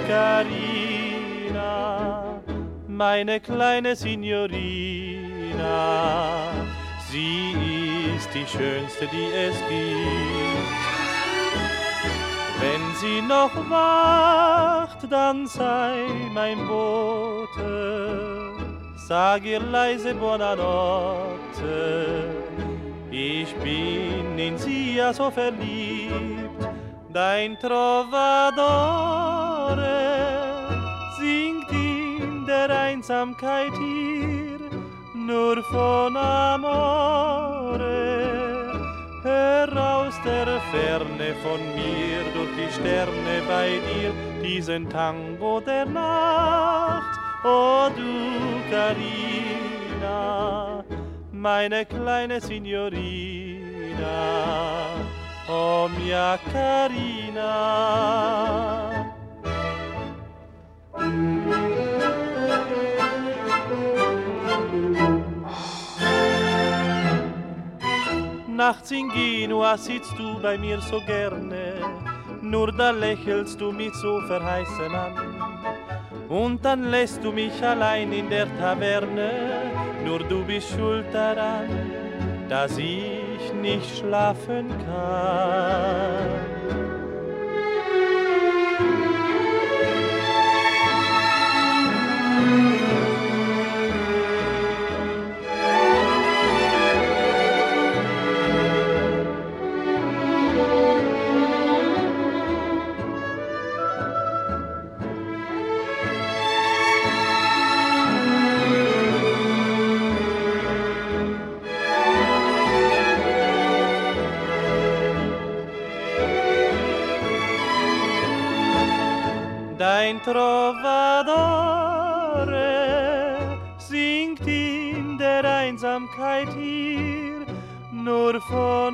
Carina, meine kleine Signorina. Sie ist die schönste, die es gibt. Wenn sie noch wacht, dann sei mein Bote, sag ihr leise Buonanotte. Ich bin in sie ja so verliebt, dein Trovadore singt in der Einsamkeit hier nur von Amore. Hör aus der Ferne von mir durch die Sterne bei dir diesen Tango der Nacht, o du Carina, meine kleine Signorina, oh mia Carina. Nachts in Genua sitzt du bei mir so gerne, nur da lächelst du mich so verheißen an. Und dann lässt du mich allein in der Taverne, nur du bist schuld daran, dass ich nicht schlafen kann. Dein Trovadore singt in der Einsamkeit hier nur von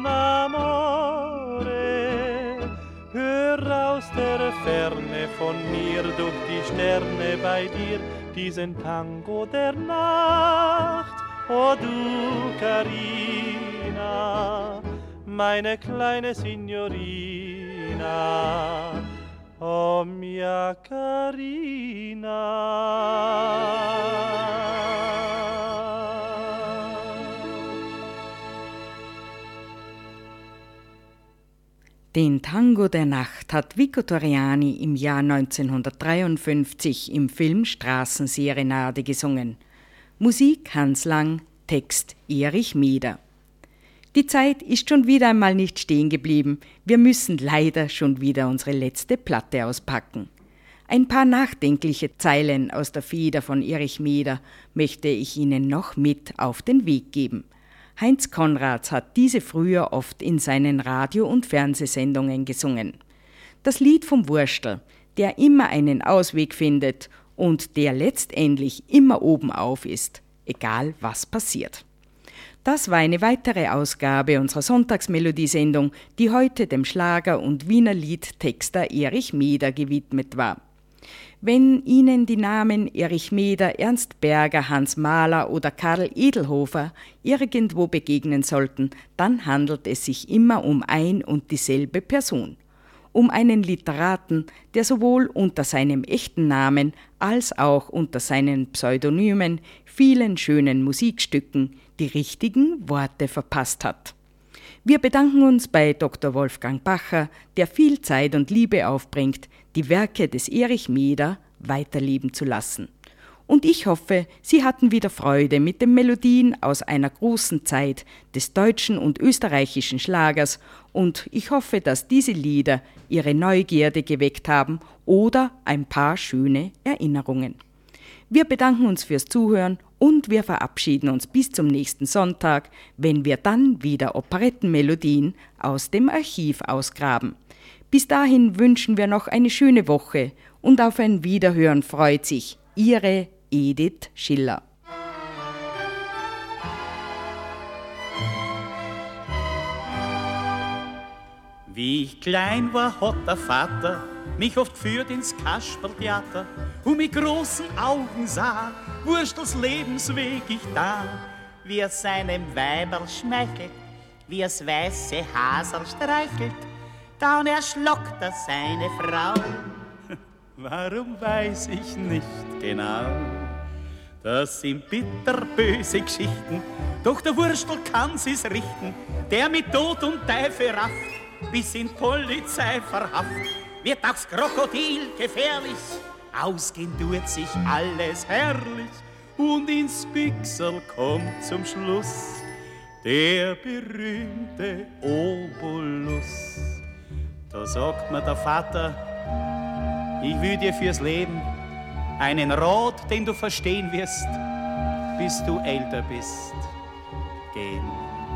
Amore. Hör aus der Ferne von mir durch die Sterne bei dir diesen Tango der Nacht, o du Carina, meine kleine Signorina. Oh mia Carina. Den Tango der Nacht hat Vico Torriani im Jahr 1953 im Film Straßenserenade gesungen. Musik Hans Lang, Text Erich Meder. Die Zeit ist schon wieder einmal nicht stehen geblieben. Wir müssen leider schon wieder unsere letzte Platte auspacken. Ein paar nachdenkliche Zeilen aus der Feder von Erich Meder möchte ich Ihnen noch mit auf den Weg geben. Heinz Konrads hat diese früher oft in seinen Radio- und Fernsehsendungen gesungen. Das Lied vom Wurstel, der immer einen Ausweg findet und der letztendlich immer oben auf ist, egal was passiert. Das war eine weitere Ausgabe unserer Sonntagsmelodiesendung, die heute dem Schlager- und Wiener Liedtexter Erich Meder gewidmet war. Wenn Ihnen die Namen Erich Meder, Ernst Berger, Hans Mahler oder Karl Edelhofer irgendwo begegnen sollten, dann handelt es sich immer um ein und dieselbe Person. Um einen Literaten, der sowohl unter seinem echten Namen als auch unter seinen Pseudonymen vielen schönen Musikstücken die richtigen Worte verpasst hat. Wir bedanken uns bei Dr. Wolfgang Bacher, der viel Zeit und Liebe aufbringt, die Werke des Erich Meder weiterleben zu lassen. Und ich hoffe, Sie hatten wieder Freude mit den Melodien aus einer großen Zeit des deutschen und österreichischen Schlagers und ich hoffe, dass diese Lieder Ihre Neugierde geweckt haben oder ein paar schöne Erinnerungen. Wir bedanken uns fürs Zuhören und wir verabschieden uns bis zum nächsten Sonntag, wenn wir dann wieder Operettenmelodien aus dem Archiv ausgraben. Bis dahin wünschen wir noch eine schöne Woche und auf ein Wiederhören freut sich Ihre Edith Schiller. Wie ich klein war, hat der Vater mich oft geführt ins Kasperltheater und mit großen Augen sah, Wurstels Lebensweg ich da, wie er seinem Weiberl schmeichelt, wie er's weiße Hasel streichelt, dann erschlockt er seine Frau. Warum weiß ich nicht genau? Das sind bitterböse Geschichten, doch der Wurstel kann sie's richten, der mit Tod und Teufel rafft, bis in Polizei verhaftet, wird aufs Krokodil gefährlich, ausgehen tut sich alles herrlich, und ins Pixel kommt zum Schluss der berühmte Obolus. Da sagt mir der Vater, ich will dir fürs Leben einen Rat, den du verstehen wirst, bis du älter bist, geben.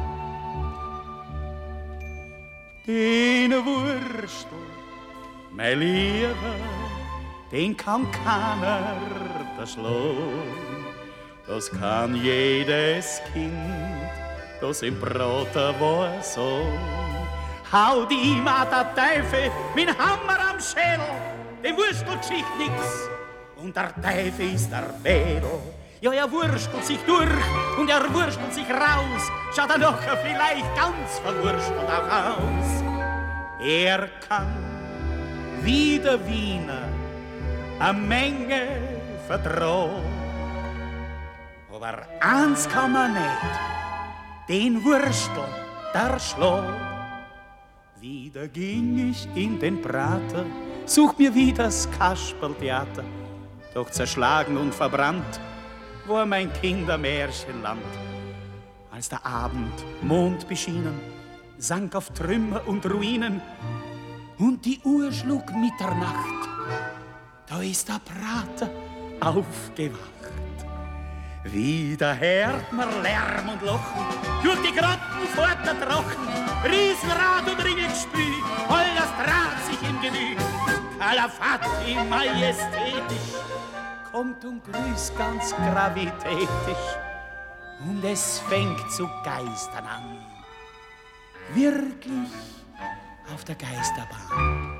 Den Wurstel, mein Lieber, den kann keiner erschlagen. Das kann jedes Kind, das im Prater war so. Hau die mal der Teufel mit Hammer am Schädel, dem Wurstelgeschicht nix, und der Teufel ist der Mädel. Ja, er wurstelt sich durch und er wurstelt sich raus, schaut er nachher vielleicht ganz verwurstelt auch aus. Er kann wie der Wiener eine Menge vertrauen, aber eins kann man nicht, den Wurstel der Schlag. Wieder ging ich in den Prater, such mir wieder das Kasperltheater, doch zerschlagen und verbrannt war mein Kindermärchenland. Als der Abend, Mond beschienen, sank auf Trümmer und Ruinen und die Uhr schlug Mitternacht, da ist der Prater aufgewacht. Wieder hört man Lärm und Lachen, durch die Grotten fort der Drachen, Riesenrad und Ringelspiel, alles dreht sich im Gemüt. Kalafati majestätisch, kommt und grüßt ganz gravitätisch, und es fängt zu geistern an, wirklich auf der Geisterbahn.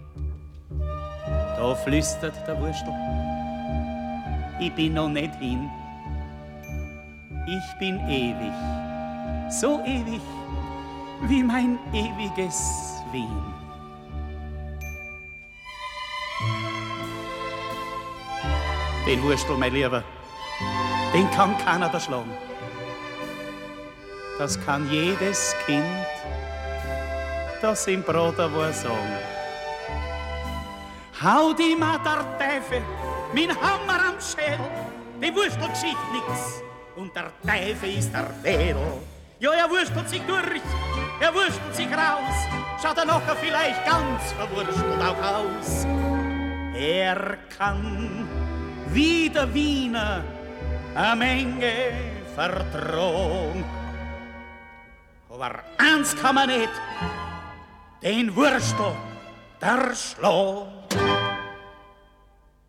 Da flüstert der Wurstel, ich bin noch nicht hin, ich bin ewig, so ewig wie mein ewiges Wien. Den Wurstel, mein Lieber, den kann keiner erschlagen. Das kann jedes Kind, das im Bruder war, sagen. Hau die mal der Teufel mit Hammer am Schädel, die Wurstelgeschicht nix, und der Teufel ist der Mädel. Ja, er wurstelt sich durch, er wurstelt sich raus, schaut er nachher vielleicht ganz verwurstelt auch aus. Er kann wie der Wiener eine Menge vertragen. Aber eins kann man nicht, den Wurstel der Schlag.